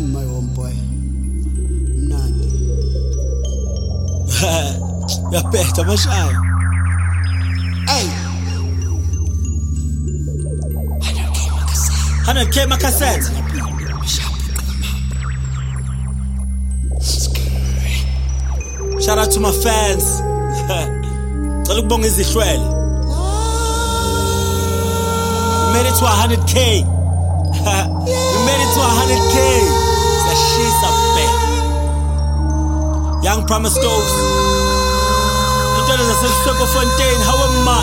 my homeboy. Mnandi. Yapetha mashaya. Hey. 100K my cassette. Shout out to my fans. Ngicela ukubonga izihlwele. We made it to 100K. We made it to 100K. Siyashisa bhe. Young Promise Stokes. Intwana zaseSopo Fontaine, how am I?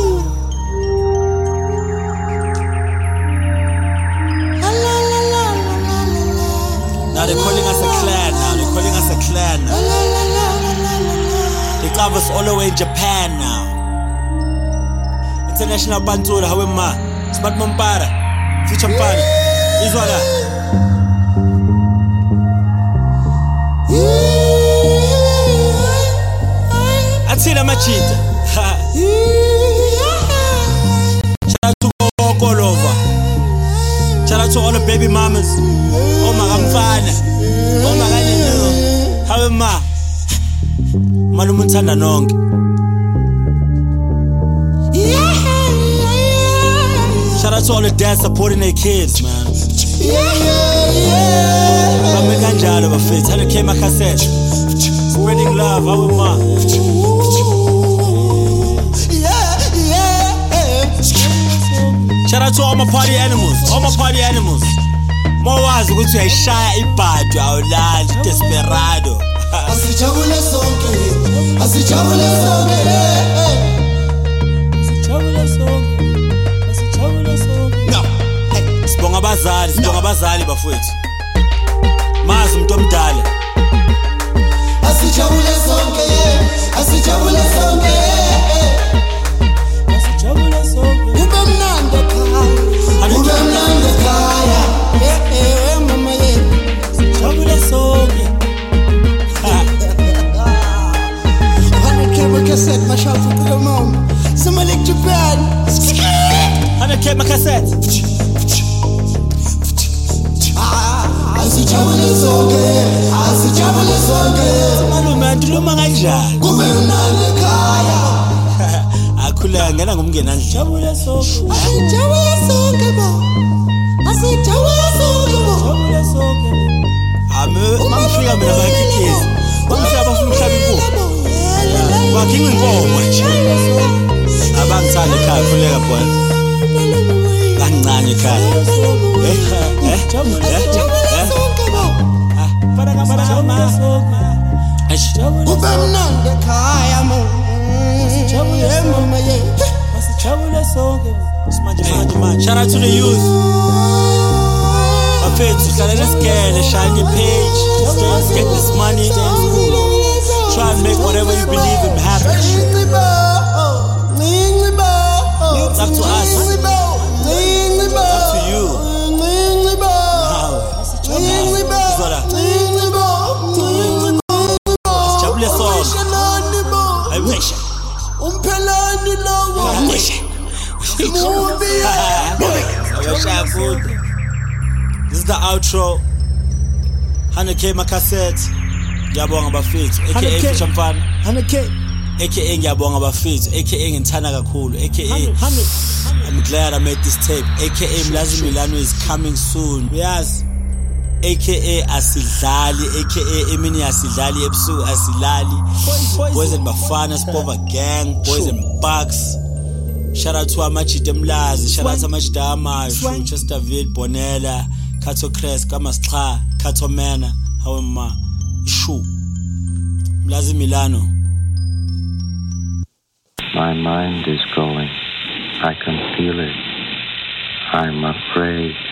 Now they're calling us a clan now. They're calling us a clan now. They cover us all the way in Japan now. International Bantura, how am I? Smart Mompara, Future Mpana, Izwala. Atina Machita. Shout out to all over. Shout out to all the baby mamas. Oh my Mfana. Oh my God. How am I? Malume uthanda nonke. Shout out to all the dads supporting their kids, man. Bame kanjalo bafethu. 100K my cassette. Spreading love, how am I? Shout out to all my party animals. All my party animals. Mawazi ukuthi uyayishaya ibhadu awulali desperado. Asijabule sonke. Asijabule sonke. Asijabule sonke. Asijabule sonke. No. Sibonga abazali bafowethu. Mazi umuntu omdala. Asijabule sonke. Asijabule sonke. Asijabule sonke. Ube mnandi ekhaya. Ube mnandi ekhaya. Mama yethu. Asijabule sonke. 100K my cassette, my shop for the mom. Someone like Japan. 100K my cassette. Asijabule sonke. Asijabule sonke. Malume andiluma kanjani? Ube mnandi ekhaya. Akhula ngena ngumngena njabule sonke. Asijabule sonke bo. Asijabule sonke bo. Asijabule sonke. Mangifika mina bakhikizi. Bangifika bafuna umhlaba inkukhu. Bakhinga inkomo nje. Abangithanda ekhaya khuleka boy. Kancane ekhaya. Ube mnandi ekhaya mo. Mama yethu. Shout out to the youth. Bafethu hlala lesigele, shine your page. Let's get this money. Try and make whatever you believe in happen. It's up to us. It's up to you. Jabule song. I wish. This is the outro. 100K my cassette. Ngiyabonga bafethu aka Future Mpana. 100K aka ngiyabonga bafethu aka ngithanda kakhulu aka I'm glad I made this tape aka Mlazi Milano is coming soon. Yes. aka asidlali aka emini asidlali ebusuku asilali. Boys and Bafana Spova gang, Boys and Bucks. Shout out to Amachita Mlazi, shout out to Amachita Amashu, Chesterfield, Bonella, Kato Crest, Kamascha, Kato Mena, how am I? Shu Mlazi Milano. My mind is going. I can feel it. I'm afraid.